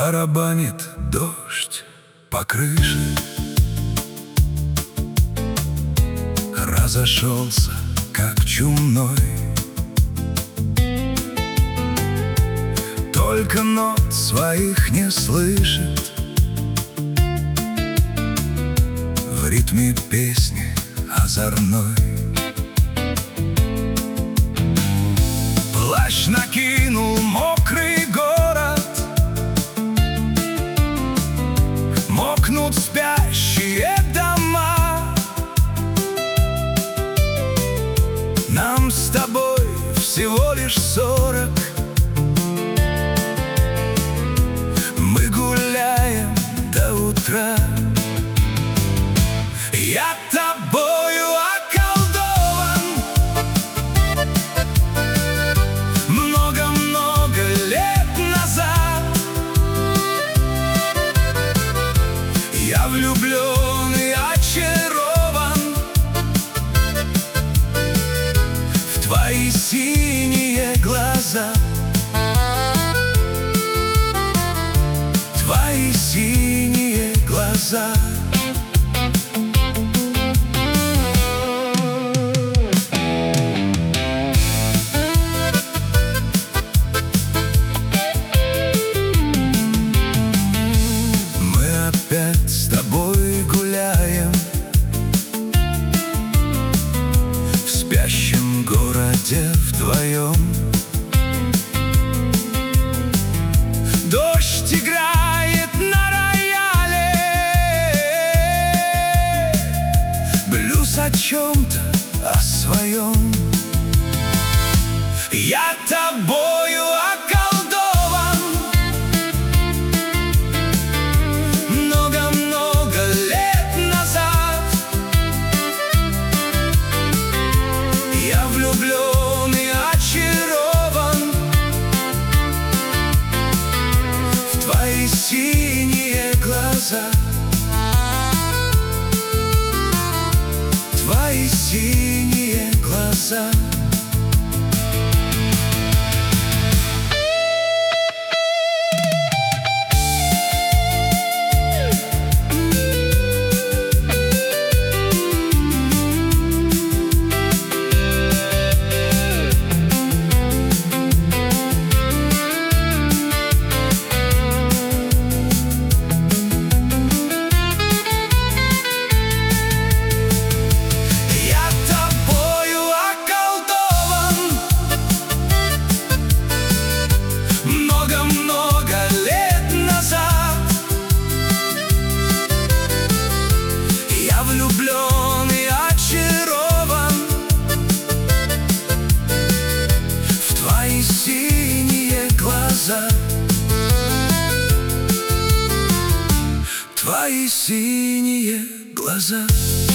Барабанит дождь по крыше, разошелся, как чумной. Только нот своих не слышит, в ритме песни озорной. Плащ накинул мокрый город, мокнут спящие дома. Нам с тобой всего лишь 40, мы гуляем до утра. Я тобою околдован много-много лет назад. Я влюблен и очарован в твои синие глаза, твои синие глаза. Опять с тобой гуляем в спящем городе вдвоем. Дождь играет на рояле, блюз о чем-то, о своем. Я тобою околдован много-много лет назад. Я влюблен и очарован в твои синие глаза, твои синие глаза. Влюблен и очарован в твои синие глаза, твои синие глаза.